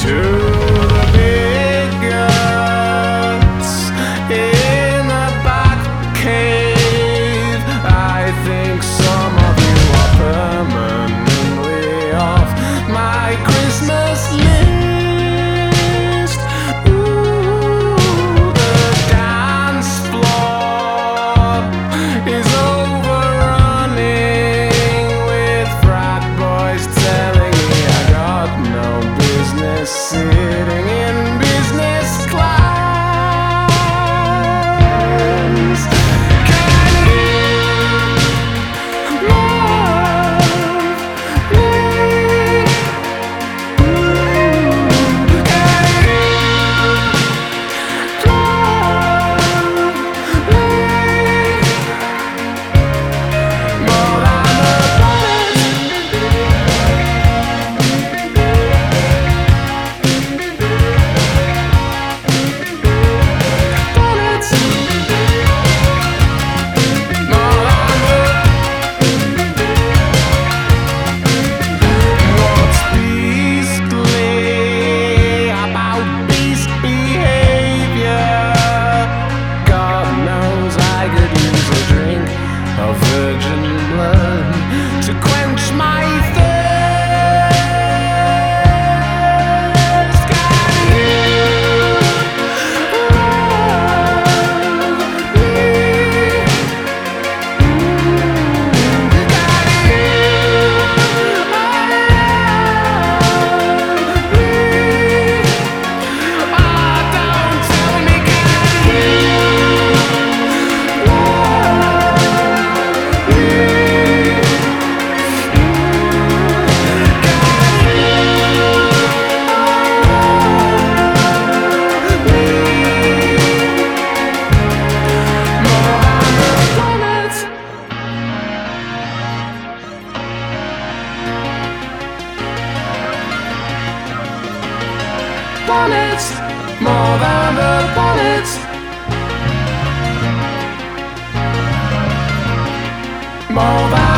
to the big guts in the back cave. I think some of you are permanently off my Christmas list. Ooh, the dance floor is overrunning with frat boys telling me I got no business sitting in business class. Can you love me? Ooh, can you love me? More than the planets. What's beastly about beast behavior? God knows I could use a drink of virgin blood to quench my thirst. Can you love me? Planets, more than the planets, more than